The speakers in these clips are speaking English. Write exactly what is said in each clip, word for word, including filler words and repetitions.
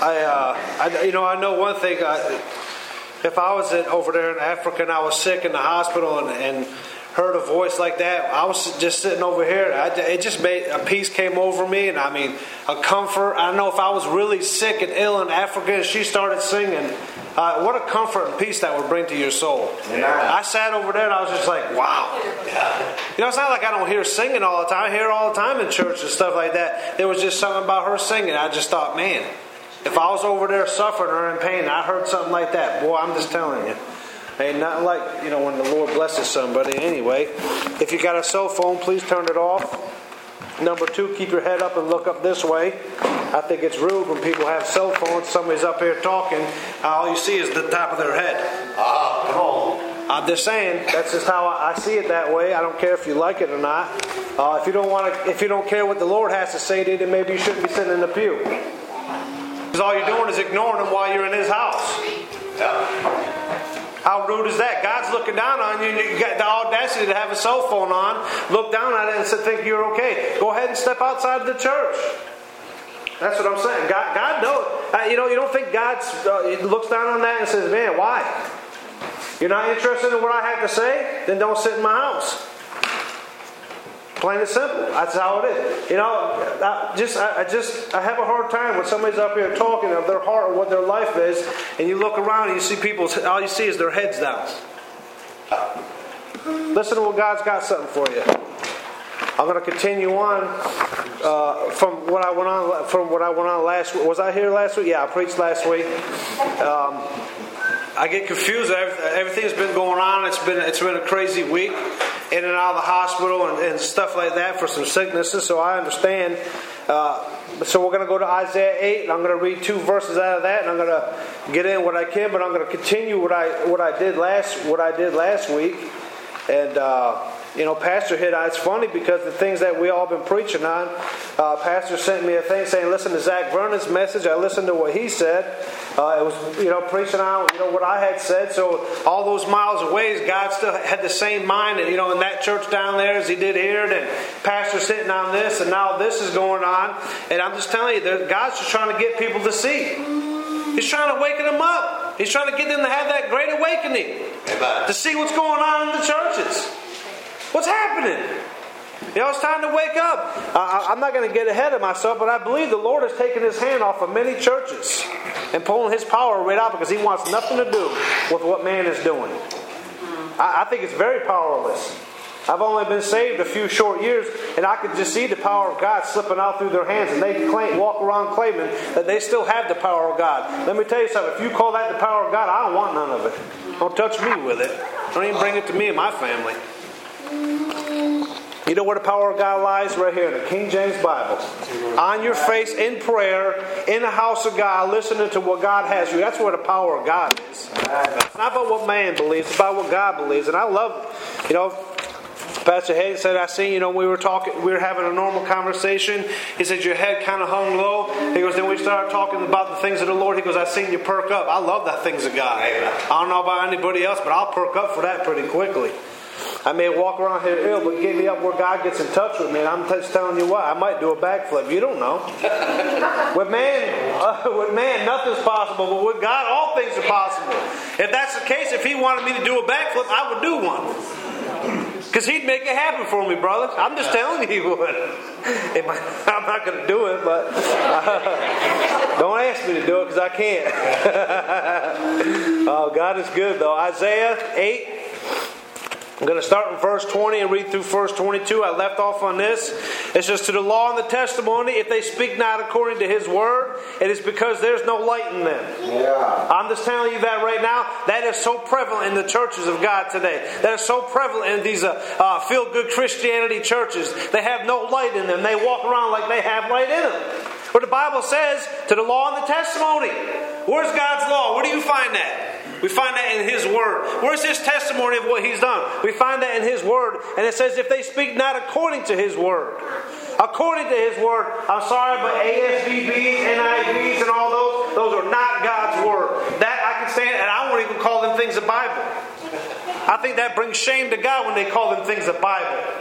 I, uh, I, you know, I know one thing. I, if I was in, over there in Africa and I was sick in the hospital and, and heard a voice like that, I was just sitting over here. I, it just made a peace came over me, and I mean a comfort. I know if I was really sick and ill in Africa and she started singing, uh, what a comfort and peace that would bring to your soul. Yeah. I sat over there and I was just like, wow. Yeah. You know, it's not like I don't hear singing all the time. I hear it all the time in church and stuff like that. There was just something about her singing. I just thought, man, if I was over there suffering or in pain, I heard something like that. Boy, I'm just telling you. Ain't nothing like, you know, when the Lord blesses somebody. Anyway, if you got a cell phone, please turn it off. Number two, keep your head up and look up this way. I think it's rude when people have cell phones. Somebody's up here talking. Uh, all you see is the top of their head. Ah, come on. I'm just saying, that's just how I see it that way. I don't care if you like it or not. Uh, if you don't want to, if you don't care what the Lord has to say to you, then maybe you shouldn't be sitting in the pew. Because all you're doing is ignoring Him while you're in His house. Yeah. How rude is that? God's looking down on you and you got the audacity to have a cell phone on, look down at it and think you're okay. Go ahead and step outside of the church. That's what I'm saying. God, God knows. Uh, you know, you don't think God uh, looks down on that and says, man, why? You're not interested in what I have to say? Then don't sit in my house. Plain and simple. That's how it is. You know, I just I, I just I have a hard time when somebody's up here talking of their heart or what their life is, and you look around and you see people. All you see is their heads down. Listen to what God's got something for you. I'm going to continue on uh, from what I went on from what I went on last week. Was I here last week? Yeah, I preached last week. Um, I get confused. Everything's been going on. It's been it's been a crazy week, in and out of the hospital and, and stuff like that for some sicknesses. So I understand. Uh, so we're going to go to Isaiah eight, and I'm going to read two verses out of that, and I'm going to get in what I can. But I'm going to continue what I what I did last what I did last week, and. Uh, You know, Pastor hit on, it's funny because the things that we all been preaching on, uh, Pastor sent me a thing saying, listen to Zach Vernon's message. I listened to what he said. Uh, it was, you know, preaching on, you know, what I had said. So all those miles away, God still had the same mind, and, you know, in that church down there as he did here, and Pastor sitting on this, and now this is going on. And I'm just telling you, God's just trying to get people to see. He's trying to waken them up. He's trying to get them to have that great awakening. Amen. To see what's going on in the churches. What's happening? You know, it's time to wake up. Uh, I'm not going to get ahead of myself, but I believe the Lord has taken His hand off of many churches and pulling His power right out because He wants nothing to do with what man is doing. I, I think it's very powerless. I've only been saved a few short years, and I can just see the power of God slipping out through their hands, and they claim, walk around claiming that they still have the power of God. Let me tell you something. If you call that the power of God, I don't want none of it. Don't touch me with it. Don't even bring it to me and my family. You know where the power of God lies? Right here in the King James Bible. On your face, in prayer, in the house of God, listening to what God has for you. That's where the power of God is. It's not about what man believes. It's about what God believes. And I love it. You know, Pastor Hayden said, I seen, you know, we were talking, we were having a normal conversation. He said, your head kind of hung low. He goes, then we started talking about the things of the Lord. He goes, I seen you perk up. I love the things of God. I don't know about anybody else, but I'll perk up for that pretty quickly. I may walk around here ill, but get me up where God gets in touch with me, and I'm just telling you what, I might do a backflip. You don't know. With man, uh, with man, nothing's possible, but with God, all things are possible. If that's the case, if He wanted me to do a backflip, I would do one. Because He'd make it happen for me, brother. I'm just telling you He would. I'm not going to do it, but uh, don't ask me to do it because I can't. Oh, God is good, though. Isaiah eight. I'm going to start in verse twenty and read through verse twenty-two. I left off on this. It says, to the law and the testimony, if they speak not according to His word, it is because there's no light in them. Yeah. I'm just telling you that right now. That is so prevalent in the churches of God today. That is so prevalent in these uh, uh, feel-good Christianity churches. They have no light in them. They walk around like they have light in them. But the Bible says, to the law and the testimony. Where's God's law? Where do you find that? We find that in His Word. Where's His testimony of what He's done? We find that in His Word. And it says, if they speak not according to His Word. According to His Word. I'm sorry, but A S V Bs, N I Vs, and all those, those are not God's Word. That I can stand, and I won't even call them things the Bible. I think that brings shame to God when they call them things the Bible.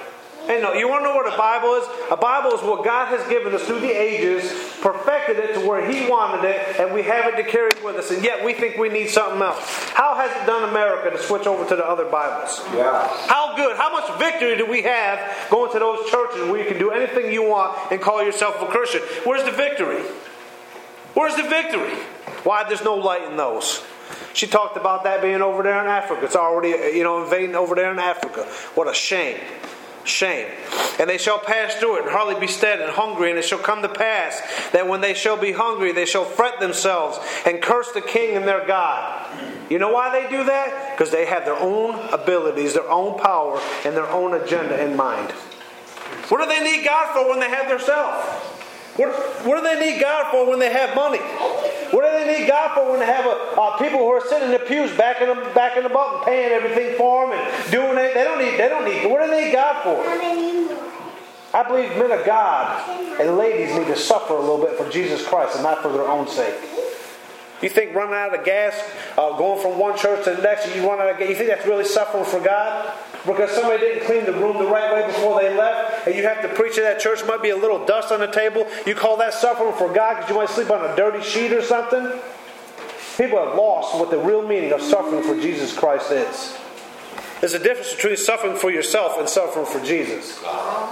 Hey, no, you want to know what a Bible is? A Bible is what God has given us through the ages, perfected it to where He wanted it, and we have it to carry with us, and yet we think we need something else. How has it done America to switch over to the other Bibles? Yeah. How good, how much victory do we have going to those churches where you can do anything you want and call yourself a Christian? Where's the victory? Where's the victory? Why there's no light in those? She talked about that being over there in Africa. It's already, you know, invading over there in Africa. What a shame. Shame. And they shall pass through it and hardly be stead and hungry. And it shall come to pass that when they shall be hungry, they shall fret themselves and curse the king and their God. You know why they do that? Because they have their own abilities, their own power, and their own agenda in mind. What do they need God for when they have their self? What, what do they need God for when they have money? What do they need God for when they have a, uh, people who are sitting in the pews backing them, backing them up and paying everything for them and doing it? They don't need. They don't need. What do they need God for? I believe men of God and ladies need to suffer a little bit for Jesus Christ and not for their own sake. You think running out of gas, uh, going from one church to the next, you run out of gas, you think that's really suffering for God? Because somebody didn't clean the room the right way before they left, and you have to preach at that church, might be a little dust on the table. You call that suffering for God because you might sleep on a dirty sheet or something? People have lost what the real meaning of suffering for Jesus Christ is. There's a difference between suffering for yourself and suffering for Jesus.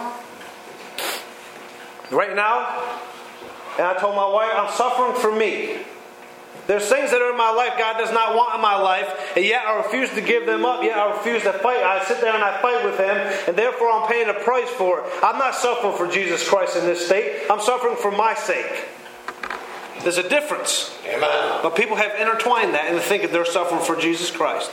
Right now, and I told my wife, I'm suffering for me. There's things that are in my life God does not want in my life, and yet I refuse to give them up, yet I refuse to fight. I sit there and I fight with Him, and therefore I'm paying a price for it. I'm not suffering for Jesus Christ in this state. I'm suffering for my sake. There's a difference. Amen. But people have intertwined that and think that they're suffering for Jesus Christ.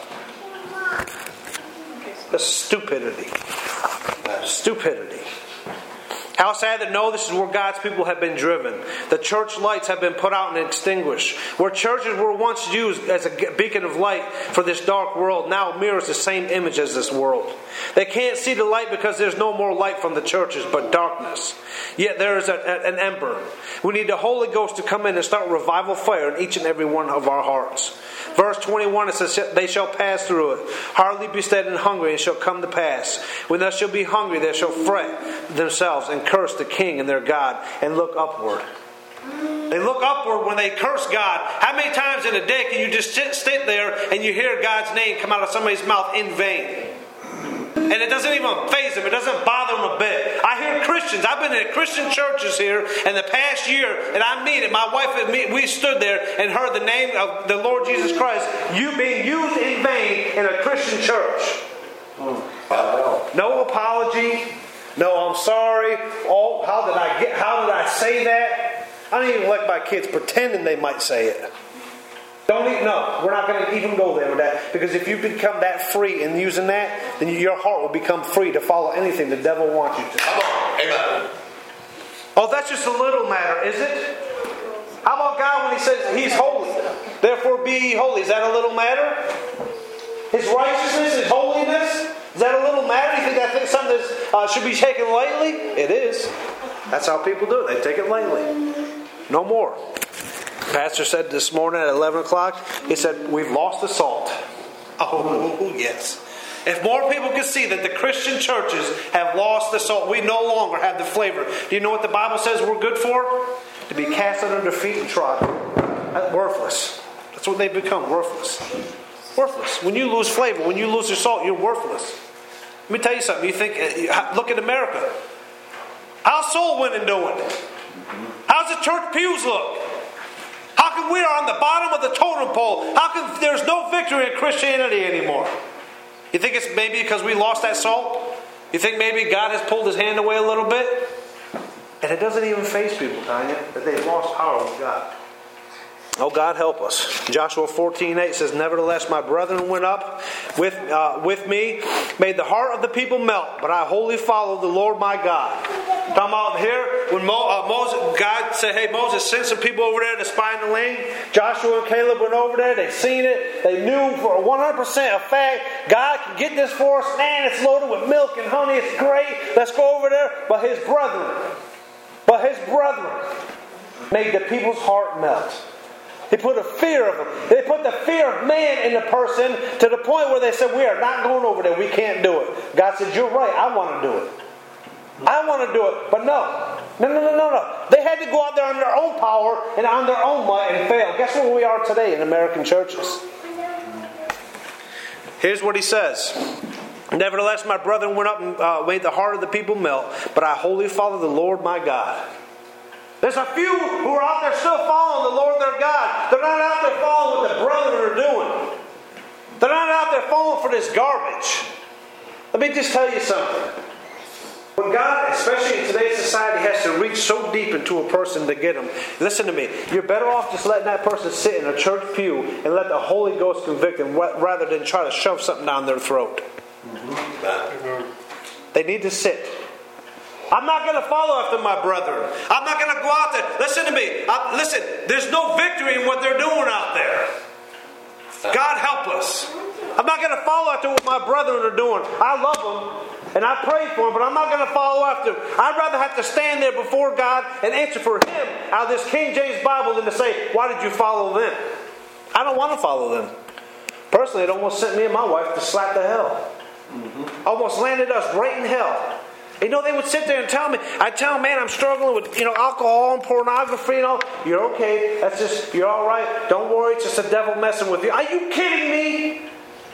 That's stupidity. Stupidity. How sad to know this is where God's people have been driven. The church lights have been put out and extinguished. Where churches were once used as a beacon of light for this dark world, now mirrors the same image as this world. They can't see the light because there's no more light from the churches, but darkness. Yet there is a, a, an ember. We need the Holy Ghost to come in and start revival fire in each and every one of our hearts. Verse twenty-one, it says, they shall pass through it, hardly be stead and hungry, and shall come to pass. When they shall be hungry, they shall fret themselves and curse the king and their God, and look upward. They look upward when they curse God. How many times in a day can you just sit, sit there and you hear God's name come out of somebody's mouth in vain? And it doesn't even faze them. It doesn't bother them a bit. I hear Christians. I've been in Christian churches here in the past year, and I mean it. My wife and me, we stood there and heard the name of the Lord Jesus Christ you being used in vain in a Christian church. No apology. No, I'm sorry. Oh, how did I get? How did I say that? I don't even like my kids pretending they might say it. Don't even, no, we're not going to even go there with that. Because if you become that free in using that, then your heart will become free to follow anything the devil wants you to. Come on, amen. Oh, that's just a little matter, is it? How about God when He says He's holy? Therefore be ye holy. Is that a little matter? His righteousness, His holiness? Is that a little matter? You think that's something that uh, should be taken lightly? It is. That's how people do it. They take it lightly. No more. Pastor said this morning at eleven o'clock, he said, we've lost the salt. Oh, yes. If more people could see that the Christian churches have lost the salt, we no longer have the flavor. Do you know what the Bible says we're good for? To be cast under their feet and trodden. That's worthless. That's what they've become, worthless. Worthless. When you lose flavor, when you lose your salt, you're worthless. Let me tell you something. You think, look at America. How's soul winning doing? How's the church pews look? How come we are on the bottom of the totem pole? How come there's no victory in Christianity anymore? You think it's maybe because we lost that salt? You think maybe God has pulled His hand away a little bit? And it doesn't even faze people, Tanya, that they've lost power with God. Oh, God help us. Joshua fourteen eight says, nevertheless, my brethren went up with uh, with me, made the heart of the people melt, but I wholly followed the Lord my God. Talking about here, when Mo, uh, Moses, God said, hey, Moses, send some people over there to spy in the land. Joshua and Caleb went over there. They seen it. They knew for one hundred percent a fact, God can get this for us. Man, it's loaded with milk and honey. It's great. Let's go over there. But his brethren, but his brethren made the people's heart melt. He put a fear of them. They put the fear of man in the person to the point where they said, we are not going over there. We can't do it. God said, you're right. I want to do it. I want to do it, but no. No, no, no, no, no. They had to go out there on their own power and on their own might and fail. Guess where we are today in American churches? Here's what he says. Nevertheless, my brethren went up and uh, made the heart of the people melt, but I wholly follow the Lord my God. There's a few who are out there still following the Lord their God. They're not out there following what the brethren are doing. They're not out there falling for this garbage. Let me just tell you something. When God, especially in today's society, has to reach so deep into a person to get them, listen to me, you're better off just letting that person sit in a church pew and let the Holy Ghost convict them rather than try to shove something down their throat. Mm-hmm. They need to sit. I'm not going to follow after my brethren. I'm not going to go out there. Listen to me. I, listen, there's no victory in what they're doing out there. God help us. I'm not going to follow after what my brethren are doing. I love them. And I pray for them, but I'm not going to follow after them. I'd rather have to stand there before God and answer for Him out of this King James Bible than to say, why did you follow them? I don't want to follow them. Personally, it almost sent me and my wife to slap the hell. Mm-hmm. Almost landed us right in hell. You know, they would sit there and tell me, I'd tell them, man, I'm struggling with, you know, alcohol and pornography and all. You're okay. That's just, you're all right. Don't worry. It's just the devil messing with you. Are you kidding me?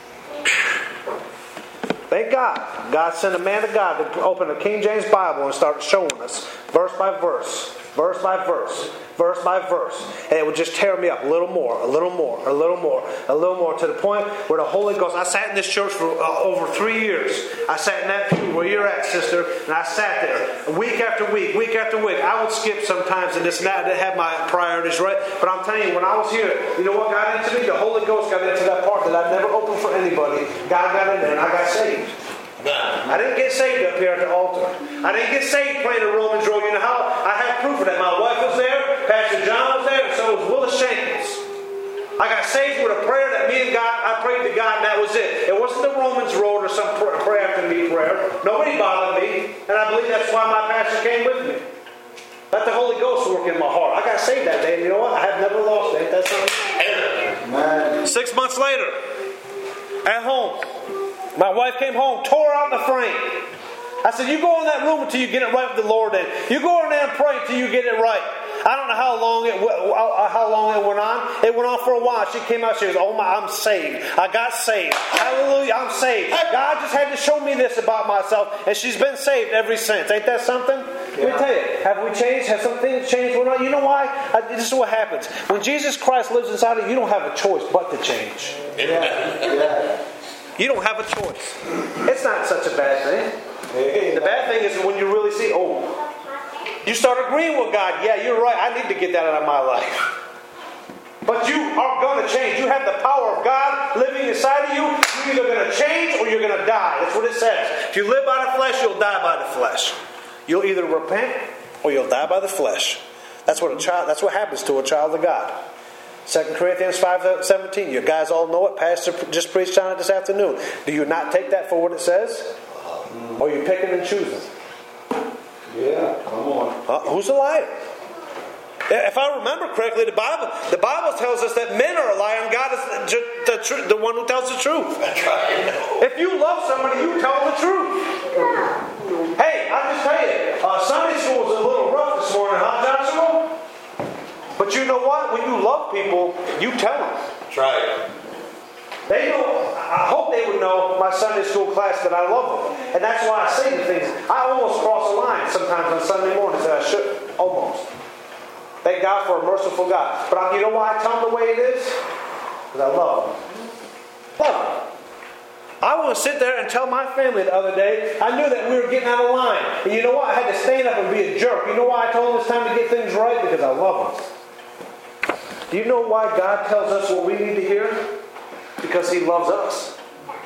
Thank God. God sent a man of God to open the King James Bible and start showing us verse by verse, verse by verse, verse by verse. And it would just tear me up a little more, a little more, a little more, a little more, to the point where the Holy Ghost... I sat in this church for uh, over three years. I sat in that pew where you're at, sister, and I sat there week after week, week after week. I would skip sometimes and this and that. I didn't have my priorities right. But I'm telling you, when I was here, you know what got into me? The Holy Ghost got into that part that I'd never opened for anybody. God got in there and I got saved. I didn't get saved up here at the altar. I didn't get saved playing the Romans roll. You know how? I have proof of that. My wife was there, Pastor John was there, and so was Willis Shankles. I got saved with a prayer that me and God, I prayed to God, and that was it. It wasn't the Romans roll or some pray after me prayer. Nobody bothered me, and I believe that's why my pastor came with me. Let the Holy Ghost work in my heart. I got saved that day, and you know what? I have never lost it. Ain't that something? Six months later, at home, my wife came home, tore out the frame. I said, you go in that room until you get it right with the Lord. And you go in there and pray until you get it right. I don't know how long it how long it went on. It went on for a while. She came out, she goes, oh my, I'm saved. I got saved. Hallelujah, I'm saved. God just had to show me this about myself. And she's been saved ever since. Ain't that something? Yeah. Let me tell you, have we changed? Have some things changed? Well, no, you know why? I, this is what happens. When Jesus Christ lives inside of you, you don't have a choice but to change. Yeah. Yeah. You don't have a choice. It's not such a bad thing. The bad thing is when you really see, oh, you start agreeing with God. Yeah, you're right. I need to get that out of my life. But you are going to change. You have the power of God living inside of you. You're either going to change or you're going to die. That's what it says. If you live by the flesh, you'll die by the flesh. You'll either repent or you'll die by the flesh. That's what a child. That's what happens to a child of God. Second Corinthians five seventeen. You guys all know it. Pastor just preached on it this afternoon. Do you not take that for what it says? Or are you picking and choosing? Yeah, come on. Uh, who's a liar? If I remember correctly, the Bible the Bible tells us that men are a liar and God is the, the, the, the one who tells the truth. That's right. If you love somebody, you tell the truth. Hey, I just tell you, uh, Sunday school was a little rough this morning, huh, Joshua? But you know what? When you love people, you tell them. That's right. They know. I hope they would know my Sunday school class that I love them, and that's why I say the things. I almost cross the line sometimes on Sunday mornings that I should. Almost. Thank God for a merciful God. But I, you know why I tell them the way it is? Because I love them. Love them. I want to sit there and tell my family the other day, I knew that we were getting out of line. And you know what? I had to stand up and be a jerk. You know why I told them it's time to get things right? Because I love them. Do you know why God tells us what we need to hear? Because He loves us.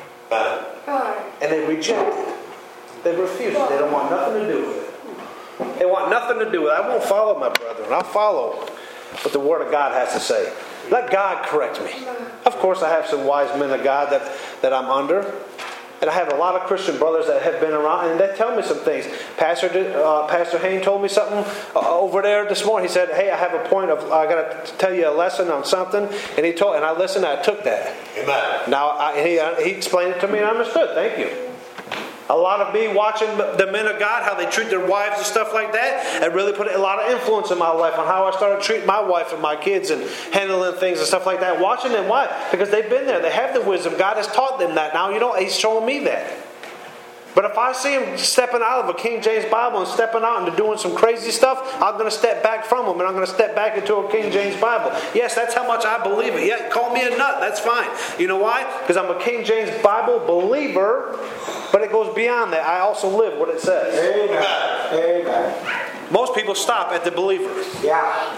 And they reject it. They refuse it. They don't want nothing to do with it. They want nothing to do with it. I won't follow my brethren. I'll follow what the Word of God has to say. Let God correct me. Of course, I have some wise men of God that, that I'm under. And I have a lot of Christian brothers that have been around, and they tell me some things. Pastor uh, Pastor Hayne told me something uh, over there this morning. He said, "Hey, I have a point of I got to tell you a lesson on something." And he told, and I listened. And I took that. Amen. Now I, he he explained it to me, and I understood. Thank you. A lot of me watching the men of God, how they treat their wives and stuff like that, it really put a lot of influence in my life on how I started treating my wife and my kids and handling things and stuff like that. Watching them, why? Because they've been there. They have the wisdom. God has taught them that. Now, you know, He's showing me that. But if I see them stepping out of a King James Bible and stepping out into doing some crazy stuff, I'm going to step back from them and I'm going to step back into a King James Bible. Yes, that's how much I believe it. Yeah, call me a nut. That's fine. You know why? Because I'm a King James Bible believer, but it goes beyond that. I also live what it says. Amen. Amen. Most people stop at the believer. Yeah.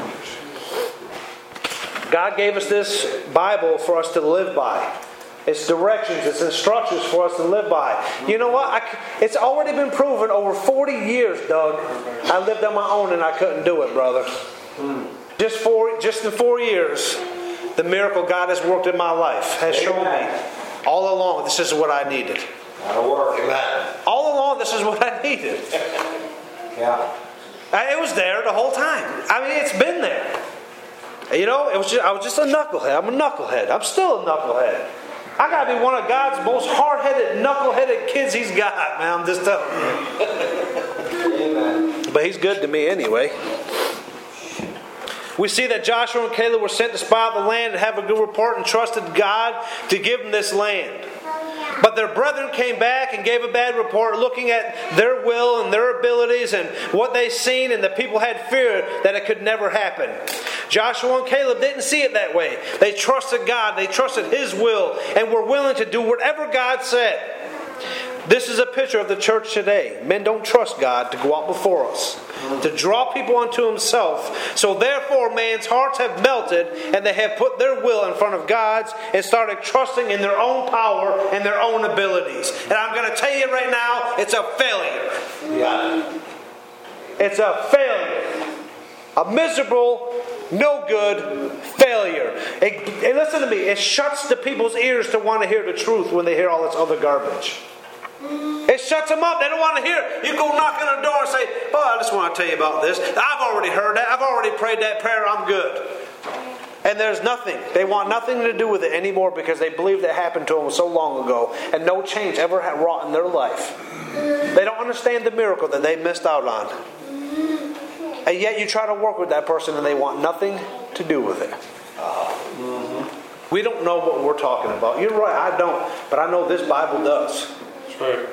God gave us this Bible for us to live by. It's directions, it's instructions for us to live by. You know what? I, it's already been proven over forty years, Doug. I lived on my own and I couldn't do it, brother. Mm. Just four, just in four years, the miracle God has worked in my life has Amen. Shown me all along this is what I needed. That'll work. Amen. All along this is what I needed. Yeah. It was there the whole time. I mean, it's been there. You know, it was just, I was just a knucklehead. I'm a knucklehead. I'm still a knucklehead. I got to be one of God's most hard-headed, knuckle-headed kids He's got, man. I'm just telling you. Amen. But He's good to me anyway. We see that Joshua and Caleb were sent to spy out the land and have a good report and trusted God to give them this land. But their brethren came back and gave a bad report, looking at their will and their abilities and what they seen, and the people had fear that it could never happen. Joshua and Caleb didn't see it that way. They trusted God, they trusted His will, and were willing to do whatever God said. This is a picture of the church today. Men don't trust God to go out before us, to draw people unto Himself. So therefore, man's hearts have melted, and they have put their will in front of God's and started trusting in their own power and their own abilities. And I'm going to tell you right now, it's a failure. Yeah. It's a failure. A miserable, no good failure. It, and listen to me, it shuts the people's ears to want to hear the truth when they hear all this other garbage. It shuts them up. They don't want to hear. You go knock on the door and say, oh, I just want to tell you about this. I've already heard that. I've already prayed that prayer. I'm good. And there's nothing. They want nothing to do with it anymore because they believe that happened to them so long ago and no change ever had wrought in their life. They don't understand the miracle that they missed out on. And yet you try to work with that person and they want nothing to do with it. Mm-hmm. We don't know what we're talking about. You're right, I don't. But I know this Bible does. Right.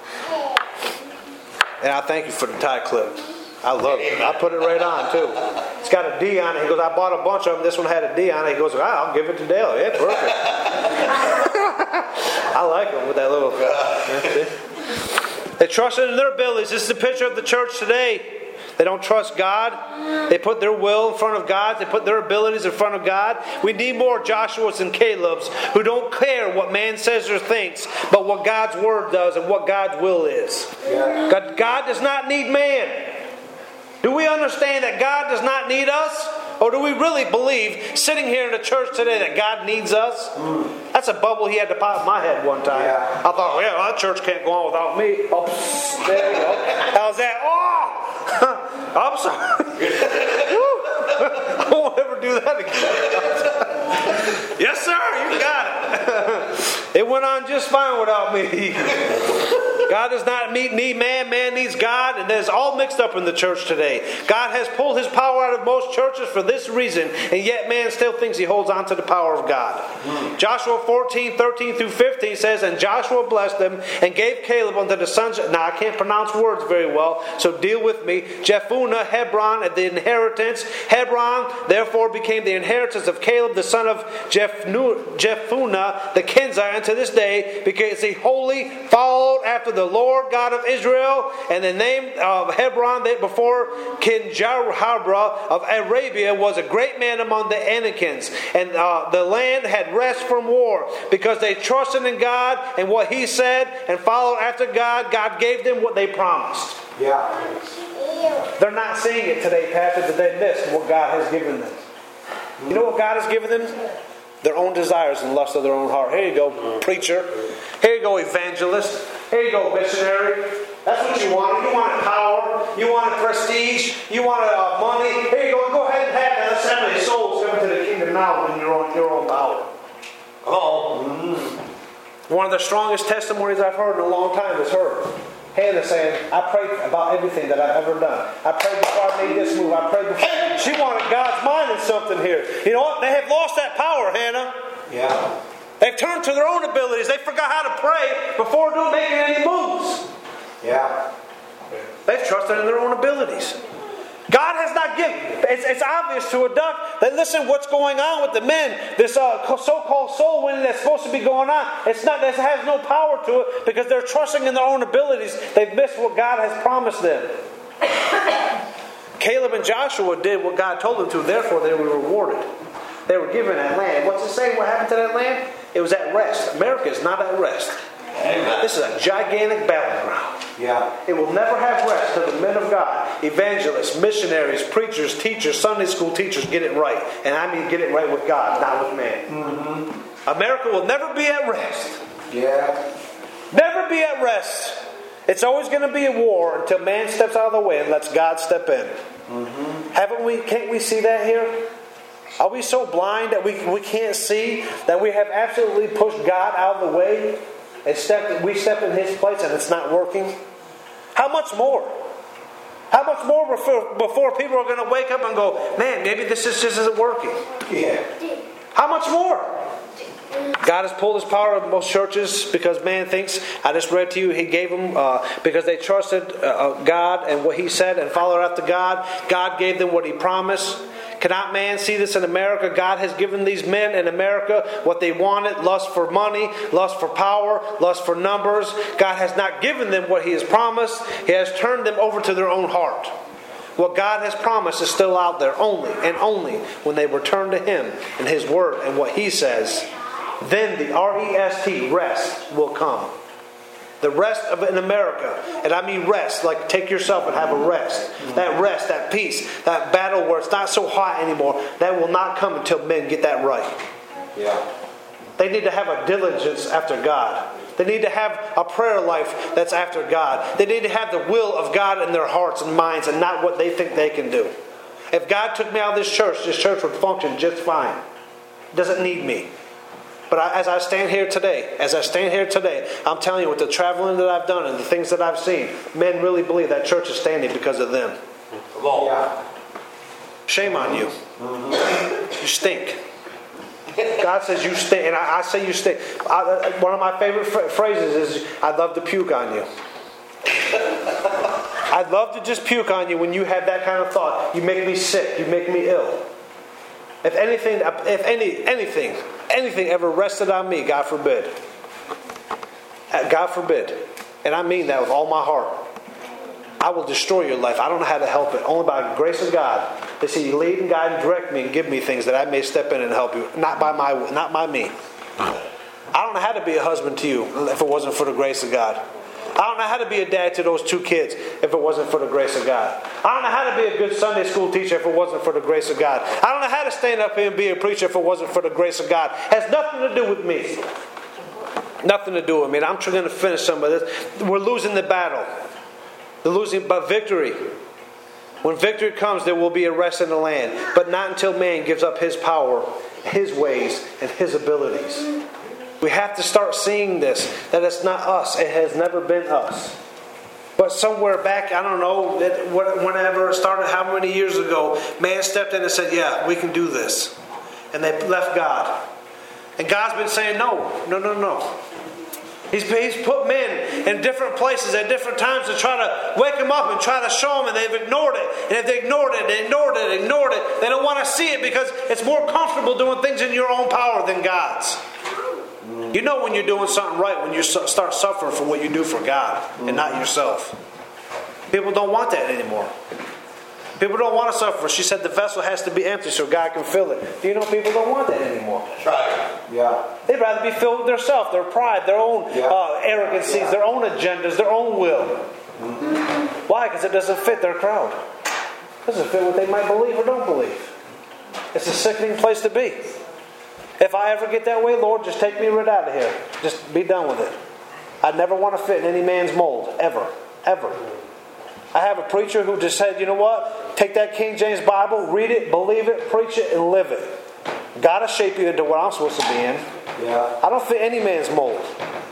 And I thank you for the tie clip. I love it. I put it right on too. It's got a D on it. He goes, I bought a bunch of them. This one had a D on it. He goes, ah, I'll give it to Dale. Yeah, perfect. I like it with that little. They trusted in their abilities. This is the picture of the church today. They don't trust God. They put their will in front of God. They put their abilities in front of God. We need more Joshuas and Calebs who don't care what man says or thinks, but what God's word does and what God's will is. Yeah. God, God does not need man. Do we understand that God does not need us? Or do we really believe, sitting here in the church today, that God needs us? Mm. That's a bubble He had to pop in my head one time. Yeah. I thought, well, yeah, well, that church can't go on without me. Oh, there you go. How's that? Oh! I'm sorry. I won't ever do that again. Yes, sir. You got it. It went on just fine without me. God does not need man. Man needs God. And that's all mixed up in the church today. God has pulled His power out of most churches for this reason. And yet man still thinks he holds on to the power of God. Mm. Joshua fourteen, thirteen through fifteen says, and Joshua blessed them and gave Caleb unto the sons. Now I can't pronounce words very well, so deal with me. Jephunneh, Hebron, and the inheritance. Hebron therefore became the inheritance of Caleb, the son of Jephunneh, the Kenizzite, unto this day, because he wholly followed after the Lord God of Israel. And the name of Hebron that before King Jehoram of Arabia was a great man among the Anakims. And uh, the land had rest from war because they trusted in God and what He said and followed after God. God gave them what they promised. Yeah. They're not seeing it today, Pastor, that they missed what God has given them. You know what God has given them? Their own desires and lust of their own heart. Here you go, preacher. Here you go, evangelist. Here you go, missionary. That's what you want. You want power. You want prestige. You want uh, money. Here you go. Go ahead and have that assembly of souls coming to the kingdom now in your own, your own power. Come on. Mm-hmm. One of the strongest testimonies I've heard in a long time is her. Hannah saying, I prayed about everything that I've ever done. I prayed before I made this move. I prayed before. She wanted God's mind in something here. You know what? They have lost that power, Hannah. Yeah. They've turned to their own abilities. They forgot how to pray before doing making any moves. Yeah. They've trusted in their own abilities. God has not given. It's, it's obvious to a duck that listen, what's going on with the men? This uh, so-called soul winning that's supposed to be going on. It's not. It has no power to it because they're trusting in their own abilities. They've missed what God has promised them. Caleb and Joshua did what God told them to. Therefore, they were rewarded. They were given that land. What's it say? What happened to that land? It was at rest. America is not at rest. Amen. This is a gigantic battleground. Yeah. It will never have rest till the men of God, evangelists, missionaries, preachers, teachers, Sunday school teachers get it right. And I mean get it right with God, not with man. Mm-hmm. America will never be at rest. Yeah. Never be at rest. It's always going to be a war until man steps out of the way and lets God step in. Mm-hmm. Haven't we? Can't we see that here? Are we so blind that we, we can't see that we have absolutely pushed God out of the way and stepped, we step in His place and it's not working? How much more? How much more before, before people are going to wake up and go, man, maybe this just isn't working? Yeah. How much more? God has pulled His power out of most churches because man thinks, I just read to you, He gave them, uh, because they trusted uh, God and what He said and followed after God. God gave them what He promised. Cannot man see this in America? God has given these men in America what they wanted. Lust for money, lust for power, lust for numbers. God has not given them what He has promised. He has turned them over to their own heart. What God has promised is still out there only and only when they return to Him and His Word and what He says. Then the R E S T, rest, will come. The rest of it in America, and I mean rest, like take yourself and have a rest. That rest, that peace, that battle where it's not so hot anymore, that will not come until men get that right. Yeah. They need to have a diligence after God. They need to have a prayer life that's after God. They need to have the will of God in their hearts and minds and not what they think they can do. If God took me out of this church, this church would function just fine. It doesn't need me. But I, as I stand here today, as I stand here today, I'm telling you, with the traveling that I've done and the things that I've seen, men really believe that church is standing because of them. Come on. Yeah. Shame on you. Mm-hmm. You stink. God says you stink, and I, I say you stink. I, one of my favorite ph- phrases is, "I'd love to puke on you." I'd love to just puke on you when you have that kind of thought. You make me sick. You make me ill. If anything, if any anything. anything ever rested on me, God forbid. God forbid. And I mean that with all my heart. I will destroy your life. I don't know how to help it. Only by the grace of God. They say, you lead and guide and direct me and give me things that I may step in and help you. Not by my, not by me. I don't know how to be a husband to you if it wasn't for the grace of God. I don't know how to be a dad to those two kids if it wasn't for the grace of God. I don't know how to be a good Sunday school teacher if it wasn't for the grace of God. I don't know how to stand up here and be a preacher if it wasn't for the grace of God. It has nothing to do with me. Nothing to do with me. And I'm going to finish some of this. We're losing the battle. They're losing, but victory. When victory comes, there will be a rest in the land. But not until man gives up his power, his ways, and his abilities. We have to start seeing this, that it's not us. It has never been us. But somewhere back, I don't know, it, whenever it started, how many years ago, man stepped in and said, yeah, we can do this. And they left God. And God's been saying, no, no, no, no. He's, he's put men in different places at different times to try to wake them up and try to show them, and they've ignored it. And if they ignored it, they ignored it, ignored it, they don't want to see it because it's more comfortable doing things in your own power than God's. You know when you're doing something right when you start suffering for what you do for God and not yourself. People don't want that anymore. People don't want to suffer. She said the vessel has to be empty so God can fill it. Do you know people don't want that anymore? That's right. Yeah. They'd rather be filled with themselves, their pride, their own yeah. uh, arrogancies, yeah. their own agendas, their own will. Mm-hmm. Why? Because it doesn't fit their crowd. It doesn't fit what they might believe or don't believe. It's a sickening place to be. If I ever get that way, Lord, just take me right out of here. Just be done with it. I never want to fit in any man's mold. Ever. Ever. I have a preacher who just said, you know what? Take that King James Bible, read it, believe it, preach it, and live it. God will shape you into what I'm supposed to be in. Yeah. I don't fit any man's mold.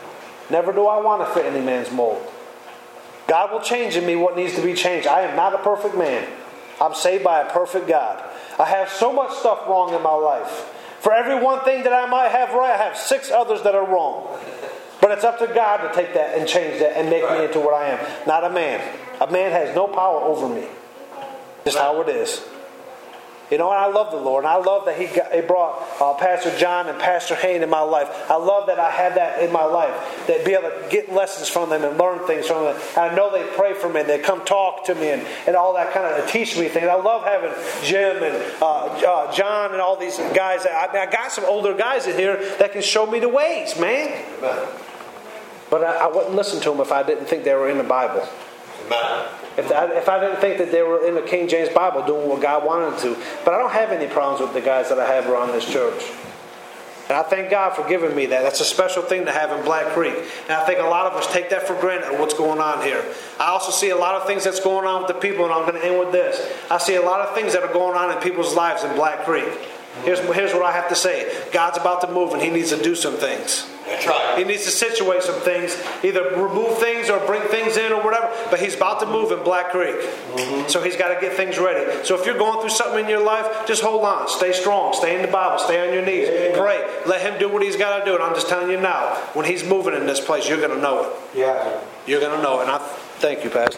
Never do I want to fit any man's mold. God will change in me what needs to be changed. I am not a perfect man. I'm saved by a perfect God. I have so much stuff wrong in my life. For every one thing that I might have right, I have six others that are wrong. But it's up to God to take that and change that and make me into what I am. Not a man. A man has no power over me. Just how it is. You know, and I love the Lord. And I love that He, got, he brought uh, Pastor John and Pastor Hayne in my life. I love that I had that in my life. That be able to get lessons from them and learn things from them. And I know they pray for me and they come talk to me and, and all that kind of teach me things. I love having Jim and uh, uh, John and all these guys. I, mean, I got some older guys in here that can show me the ways, man. Amen. But I, I wouldn't listen to them if I didn't think they were in the Bible. Amen. If I, if I didn't think that they were in the King James Bible doing what God wanted them to. But I don't have any problems with the guys that I have around this church. And I thank God for giving me that. That's a special thing to have in Black Creek. And I think a lot of us take that for granted, what's going on here. I also see a lot of things that's going on with the people, and I'm going to end with this. I see a lot of things that are going on in people's lives in Black Creek. Here's, here's what I have to say. God's about to move and He needs to do some things. That's right. He needs to situate some things, either remove things or bring things in or whatever. But He's about to move in Black Creek. Mm-hmm. So He's got to get things ready. So if you're going through something in your life, just hold on. Stay strong. Stay in the Bible. Stay on your knees. Yeah. Pray. Let Him do what He's got to do. And I'm just telling you now, when He's moving in this place, you're going to know it. Yeah. You're going to know it. And I thank you, Pastor.